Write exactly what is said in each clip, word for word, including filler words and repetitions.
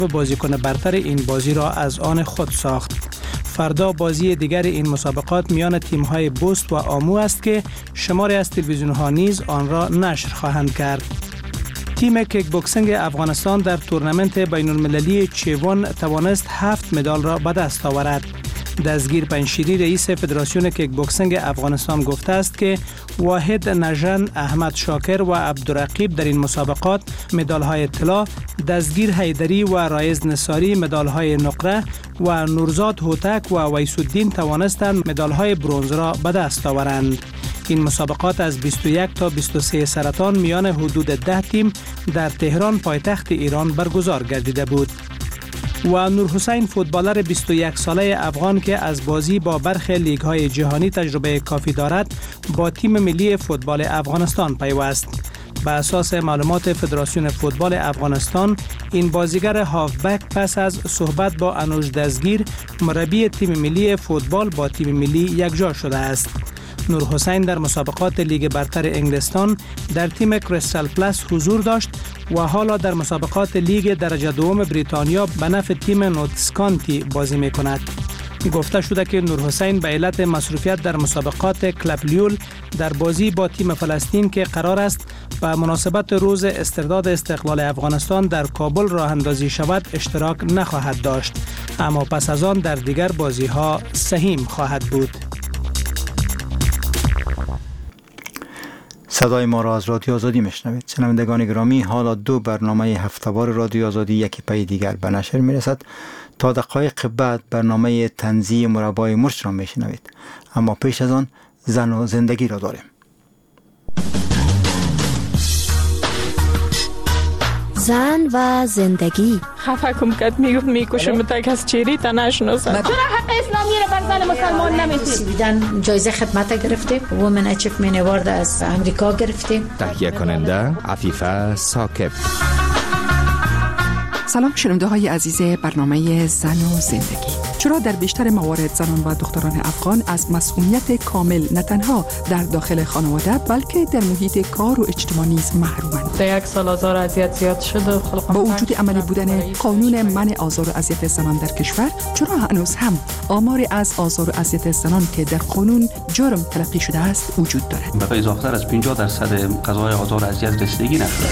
بازیکن برتر این بازی را از آن خود ساخت. فردا بازی دیگر این مسابقات میان تیم‌های بوست و آمو است که شماری از تلویزیون‌ها نیز آن را نشر خواهند کرد. تیم کیک بوکسینگ افغانستان در تورنمنت بین المللی چیوان توانست هفت مدال را به دست آورد. دستگیر پنشیری رئیس فدراسیون کیک بوکسینگ افغانستان گفته است که واحد نژن، احمد شاکر و عبدالرقیب در این مسابقات مدال‌های طلا، دستگیر حیدری و رایز نصاری مدال‌های نقره و نورزاد هوتک و ویس‌الدین توانستند مدال‌های برنز را به دست آورند. این مسابقات از بیست و یک تا بیست و سه سرطان میان حدود ده تیم در تهران پایتخت ایران برگزار گردیده بود. و نورحسین فوتبالر بیست و یک ساله افغان که از بازی با برخی لیگ‌های جهانی تجربه کافی دارد با تیم ملی فوتبال افغانستان پیوست. به اساس معلومات فدراسیون فوتبال افغانستان این بازیگر هافبک پس از صحبت با انوش دستگیر مربی تیم ملی فوتبال با تیم ملی یکجا شده است. نورحسین در مسابقات لیگ برتر انگلستان در تیم کریستال پلاس حضور داشت و حالا در مسابقات لیگ درجه دوم بریتانیا به نفع تیم نوتس کانتی بازی می کند. گفته شده که نورحسین به علت مصروفیت در مسابقات کلب لیول در بازی با تیم فلسطین که قرار است به مناسبت روز استرداد استقلال افغانستان در کابل راه اندازی شود اشتراک نخواهد داشت، اما پس از آن در دیگر بازی ها سهیم خواهد بود. صدای ما را از رادیو آزادی میشنوید. شنوندگان گرامی، حالا دو برنامه هفته‌وار رادیو آزادی یکی پی دیگر به نشر میرسد. تا دقایق بعد برنامه طنزی مربای مرچ را میشنوید، اما پیش از آن زن و زندگی را داریم. زن و زندگی. خفه کم کد میگفت میکشم تا کس چیری تا نشناسم. چرا حق اسلامی را بر زن مسلمان نمیدید؟ سویدن جایزه خدمت گرفتیم، وومن اچیومنت اوارد از امریکا گرفتیم. تهیه کننده عفیفه ساکب. سلام شنونده های عزیز برنامه زن و زندگی. چرا در بیشتر موارد زنان و دختران افغان از مسئولیت کامل نه تنها در داخل خانواده بلکه در محیط کار و اجتماع نیز محرومند؟ در یک سال آزار و اذیت زیاد شده. با وجود عملی بودن قانون منع آزار و اذیت زنان در کشور، چرا هنوز هم آمار از آزار و اذیت زنان که در قانون جرم تلقی شده است وجود دارد؟ به اضافه از پنجاه درصد قضاهای آزار و اذیت رسیدگی نشده.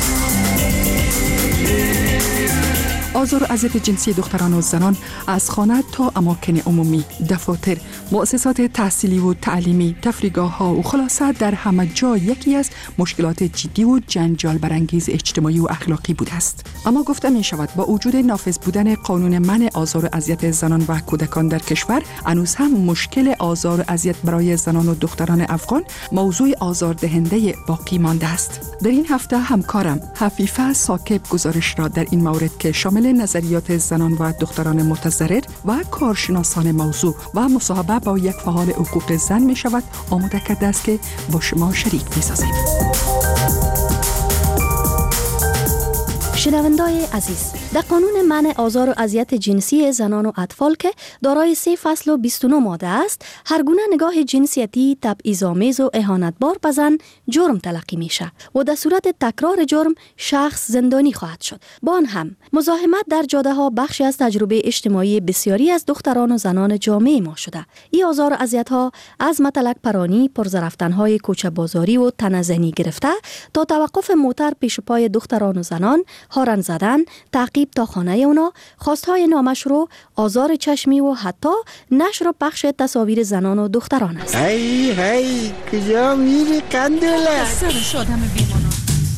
آزار و اذیت جنسی دختران و زنان از خانه تا اماکن عمومی، دفاتر، مؤسسات تحصیلی و تعلیمی، تفریحگاه‌ها و خلاصه در همه جا یکی از مشکلات جدی و جنجال برانگیز اجتماعی و اخلاقی بوده است. اما گفته می شود با وجود نافذ بودن قانون منع آزار و اذیت زنان و کودکان در کشور، هنوز هم مشکل آزار و اذیت برای زنان و دختران افغان موضوع آزاردهنده باقی مانده است. در این هفته همکارم عفیفه ساکب گزارش را در این مورد که شامل نظریات زنان و دختران متضرر و کارشناسان موضوع و مصاحبه با یک فعال حقوق زن می شود آماده کرده است که با شما شریک می سازیم. شنوندای عزیز، در قانون منع آزار و اذیت جنسی زنان و اطفال که دارای سه فصل و بیست و نه ماده است، هر گونه نگاه جنسیتی، تبعیض‌آمیز و اهانتبار به زن جرم تلقی میشه و در صورت تکرار جرم شخص زندانی خواهد شد. با آن هم مزاحمت در جاده ها بخشی از تجربه اجتماعی بسیاری از دختران و زنان جامعه ما شده. این آزار و اذیت ها از مطلق پرانی، پرزرفتن های کوچه بازاری و تنزنی گرفته تا توقف موتر پیش پای دختران و زنان، هارن زدن، تعقیب تا خانه اونا، خواستهای نامشروع، آزار چشمی و حتی نشر و پخش تصاویر زنان و دختران است. هی هی کجا میری قندوله؟ سرش آدم بیمانم.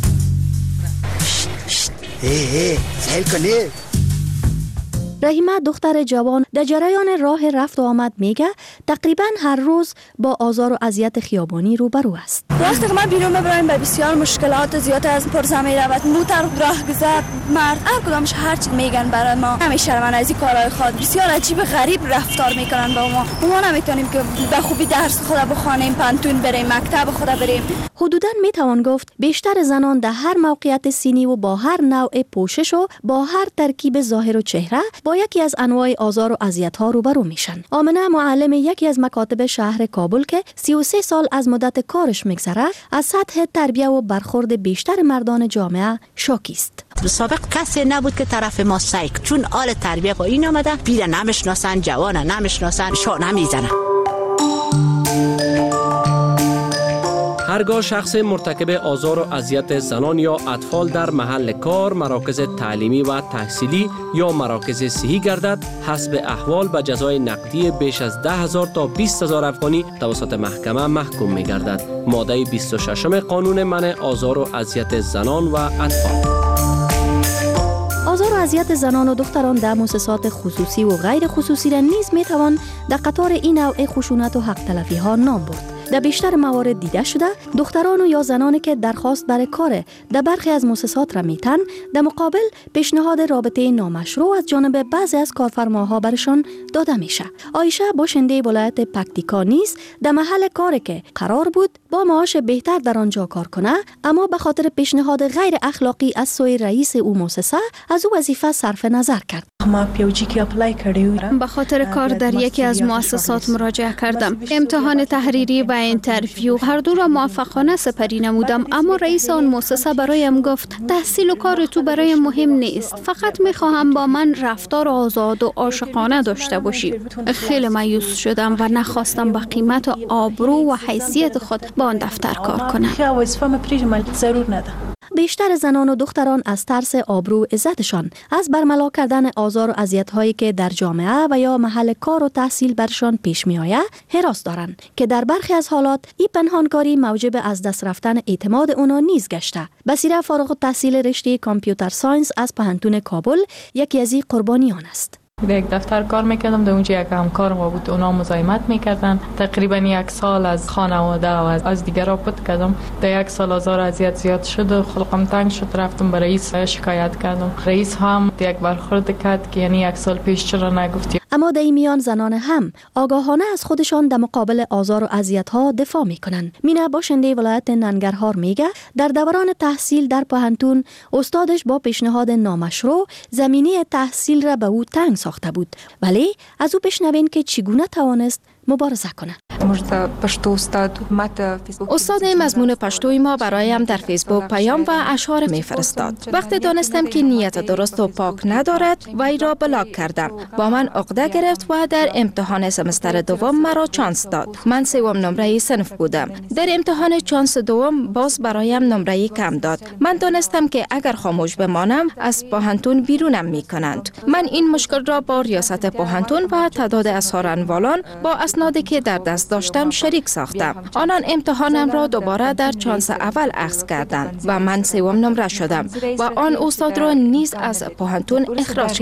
هی هی سیل کنی. رحیمه دختر جوان در جریان راه رفت و آمد میگه تقریبا هر روز با آزار و اذیت خیابانی روبرو است. راست که ما بیرون ببریم به بسیار مشکلات زیاد از پرزه می رود. موتر راهگذر مرد هر کدامش هر چی میگن برای ما. همیشه من از این کارهای خود بسیار عجیب غریب رفتار میکنن با ما. ما نمیتونیم که به خوبی درس خود بخوانیم، پانتون بریم، مکتب خود بریم. حدوداً میتوان گفت بیشتر زنان در هر موقعیت سنی و با هر نوع پوشش و با هر ترکیب ظاهر و چهره با با یکی از انواع آزار و اذیت‌ها روبرو میشن. آمنه معلم یکی از مکاتب شهر کابل که سی و سه سال از مدت کارش میگذره، از سطح تربیه و برخورد بیشتر مردان جامعه شاکی است. سابق کسی نبود که طرف ما سایک، چون آل تربیه با این آمده، پیر نمیشناسن، جوان نمیشناسن، شانه میزنن. هرگاه شخص مرتکب آزار و اذیت زنان یا اطفال در محل کار، مراکز تعلیمی و تحصیلی یا مراکز صحی گردد، حسب احوال به جزای نقدی بیش از ده هزار تا بیست هزار افغانی توسط محکمه محکوم می گردد. ماده بیست و شش قانون منع آزار و اذیت زنان و اطفال. آزار و اذیت زنان و دختران در مؤسسات خصوصی و غیر خصوصی را نیز می توان در قطار این نوع خشونت و حق تلفی ها نام برد. در بیشتر موارد دیده شده دختران و یا زنانی که درخواست برای کار در برخی از مؤسسات را میتن، در مقابل پیشنهاد رابطه نامشروع از جانب بعضی از کارفرماها برشان داده میشه. عایشه باشنده ولایت پکتیکا نیز در محل کاری که قرار بود با معاش بهتر در آنجا کار کنه، اما به خاطر پیشنهاد غیر اخلاقی از سوی رئیس او مؤسسه از او وظیفه صرف نظر کرد. ما پیوجی کی اپلای کردیم. به خاطر کار در یکی از مؤسسات مراجعه کردم. امتحان تحریری و اینترویو هر دو را موفقانه سپری نمودم، اما رئیس آن مؤسسه برایم گفت تحصیل و کار تو برایم مهم نیست، فقط میخواهم با من رفتار آزاد و عاشقانه داشته باشی. خیلی مایوس شدم و نخواستم به قیمت و آبرو و حیثیت خود با آن دفتر کار کنم. بیشتر زنان و دختران از ترس آبرو عزتشان از برملا کردن آزار و اذیت‌هایی که در جامعه و یا محل کار و تحصیل برشان پیش می آید هراس دارند که در برخی از حالات این پنهانکاری موجب از دست رفتن اعتماد اونا نیز گشته. بصیره فارغ التحصیل رشته کامپیوتر ساینس از پوهنتون کابل یکی از این قربانیان است. در یک دفتر کار میکردم، در اونجا یک همکار ما بود، اونا مزاحمت میکردن. تقریبا یک سال از خانواده و از دیگرها پت کردم. در یک سال آزار و اذیت زیاد شد و خلقم تنگ شد، رفتم به رئیس شکایت کردم. رئیس هم یک برخورد کرد که یعنی یک سال پیش چرا نگفتی. اما در این میان زنان هم آگاهانه از خودشان در مقابل آزار و اذیت‌ها دفاع میکنند. مینا باشنده ولایت ننگرهار میگه در دوران تحصیل در پوهنتون استادش با پیشنهاد نامشروع زمینه تحصیل را به او تنگ ساخته بود، ولی از او بشنوین که چگونه توانست مبارزه کنه. استاد مضمون پشتوی ما برایم در فیسبوک پیام و اشعار میفرستاد. وقتی دانستم که نیت درست و پاک ندارد وی را بلاک کردم. با من عقده گرفت و در امتحان سمستر دوم مرا چانس داد. من سوم نمره صنف بودم. در امتحان چانس دوم باز برایم نمره کم داد. من دانستم که اگر خاموش بمانم از پوهنتون بیرونم میکنند. من این مشکل را با ریاست پوهنتون و تعداد اظهارنوالان با اسنادی که در دست داشتم شریک ساختم. آنان امتحانم را دوباره در چانس اول اخذ کردند و من سوم نمره شدم و آن استاد را نیز از پوهنتون اخراج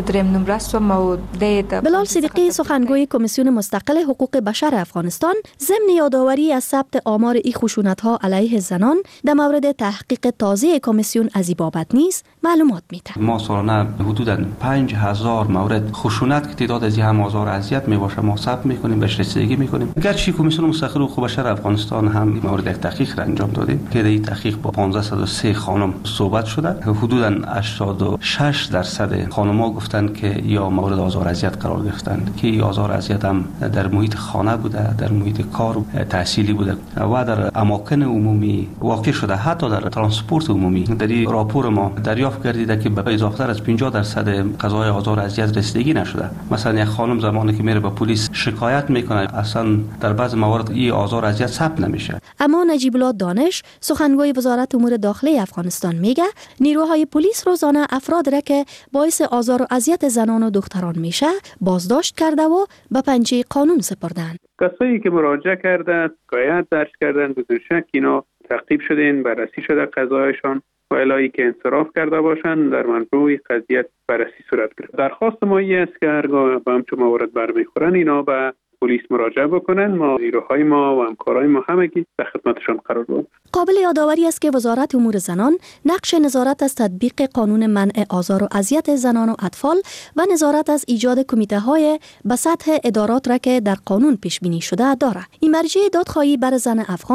کرد. بلال صدیقی سخنگوی کمیسیون مستقل حقوق بشر افغانستان ضمن یادآوری از ثبت آمار این خشونت‌ها علیه زنان در مورد تحقیق تازه کمیسیون از این بابت نیز معلومات می‌دهد. ما سالانه حدوداً پنج هزار مورد خشونت که تعداد از هم آزار و اذیت میباشه ما ثبت میکنیم، بهش رسیدگی میکنیم. گرچه کمیسیون مستقل حقوق بشر افغانستان هم مورد یک تحقیق را انجام دادیم که در این تحقیق با پانزده صد و سه خانم صحبت شده. حدوداً هشتاد و شش درصد خانم‌ها گفتند که یا مورد آزار و اذیت قرار گرفتند که این آزار و اذیت هم در محیط خانه بوده، در محیط کار تحصیلی بوده و در اماکن عمومی واقع شده، حتی در ترانسپورت عمومی. در این راپور ما دریافت گردیده که به اضافه از پنجاه درصد قضای آزار و اذیت رسیدگی نشده. مثلا یک خانم زمانی که میره به پلیس شکایت میکنه اصلا در بعض موارد این آزار و اذیت ثبت نمیشه. اما نجیب الله دانش سخنگوی وزارت امور داخلی افغانستان میگه نیروهای پلیس روزانه افراد را که باعث آزار و اذیت زنان و دختران میشه بازداشت کرده و به پنجه قانون سپردن. کسایی که مراجعه کرده شکایت درج کردن بدون شک اینا تعقیب شدن، بررسی شده قضایشان و الهی که انصراف کرده باشند در منروع قضیه بررسی صورت گرفت. درخواست ما این است که هرگاه به همچون موارد برمیخورن اینا به پلیس مراجعه بکنن. ما نیروهای ما و همکارای ما همگی در خدمتشان قرار دادیم. قابل یادآوری است که وزارت امور زنان نقش نظارت از تطبیق قانون منع آزار و اذیت زنان و اطفال و نظارت از ایجاد کمیته‌های به سطح ادارات را که در قانون پیش بینی شده دارد. این مرجع دادخواهی بر زن افغان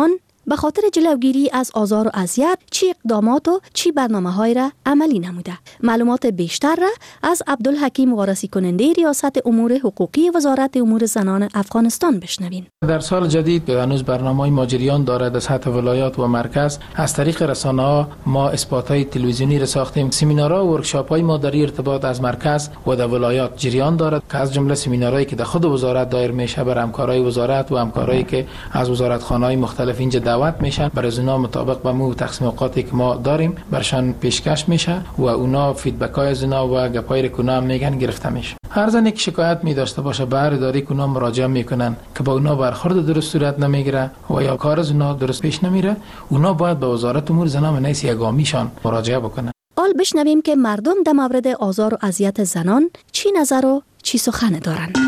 به خاطر جلوگیری از آزار و اذیت چی اقدامات و چی برنامه‌های را عملی نموده. معلومات بیشتر را از عبدالحکیم وارسی کننده ریاست امور حقوقی وزارت امور زنان افغانستان بشنوین. در سال جدید هنوز برنامه‌های ماجریان دارد از سطح ولایات و مرکز. از طریق رسانه‌ها ما اسپات‌های تلویزیونی را ساختیم. سمینارها و ورکشاپ‌های ما در ارتباط از مرکز و در ولایات جریان دارد که از جمله سمینارهایی که در خود وزارت دایر میشه بر همکارای وزارت و همکارایی که از وزارتخانه‌های مختلف اینجا دعوت میشن، برای اونا مطابق با مو تقسیم اوقاتی که ما داریم برشان پیشکش میشه و اونا فیدبک‌های از اونا و گپای کنا میگن گرفته میشه. هر زنی که شکایت می داشته باشه به اداره کنا مراجعه میکنن که با اونا برخورد درست صورت نمیگیره و یا کار از اونا درست پیش نمیره، اونا باید به وزارت امور زنان و نیز یگامیشان مراجعه بکنن. حال بشنویم که مردم در مورد آزار و اذیت زنان چی نظر و چی سخن دارند.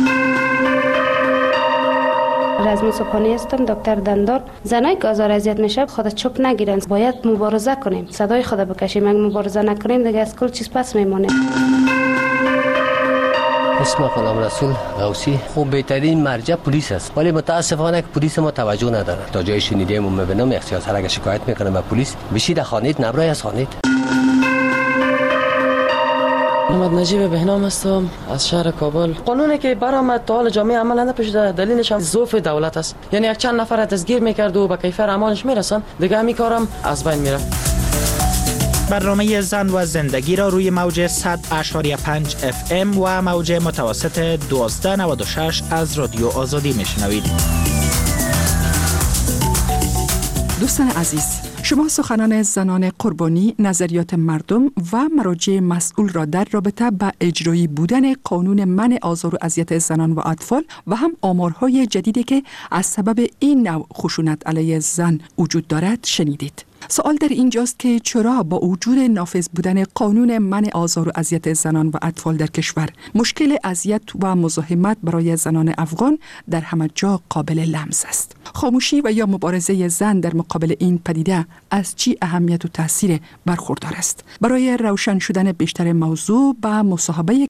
رزم صبحانی هستم، دکتر دندان. زنایی که آزار اذیت میشه خود چوب نگیرن، باید مبارزه کنیم، صدای خود بکشیم. اگه مبارزه نکنیم دیگه از کل چیز پس میمونه. اسم غلام رسول غوثی. خوب بهترین مرجع پلیس است، ولی متاسفانه که پلیس ما توجه نداره. تا جای شنیدیم و میبینم اختیار سر اگه شکایت میکنه به پلیس بشید خانید نبرای از خانید. محمد نجیب بهنام هستم از شهر کابل. قانونی که برآمد تا حال جامعه عمل نپیچیده، دلیلش هم ضعف دولت است. یعنی یک چند نفر دستگیر میکرد و به کیفر اعمالش میرسن، دیگه همین کارم از بین میره. برنامه زن و زندگی را روی موج صد و پنج اف ام و موج متوسط دوازده نود و شش از رادیو آزادی میشنوید. دوستان عزیز، شما سخنان زنان قربانی، نظریات مردم و مراجع مسئول را در رابطه با اجرایی بودن قانون منع آزار و اذیت زنان و اطفال و هم آمارهای جدیدی که از سبب این نوع خشونت علیه زن وجود دارد شنیدید. سوال در اینجاست که چرا با وجود نافذ بودن قانون منع آزار و اذیت زنان و اطفال در کشور، مشکل اذیت و مزاحمت برای زنان افغان در همه جا قابل لمس است؟ خاموشی و یا مبارزه زن در مقابل این پدیده از چی اهمیت و تاثیر برخوردار است؟ برای روشن شدن بیشتر موضوع با مصاحبه